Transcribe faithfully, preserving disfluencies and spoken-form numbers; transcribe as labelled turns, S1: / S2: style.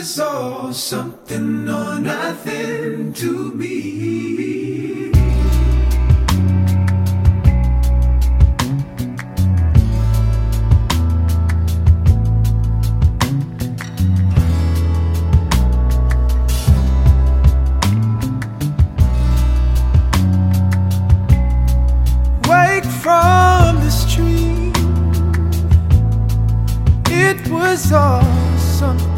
S1: was all something or nothing to me. Wake from this dream, it was all something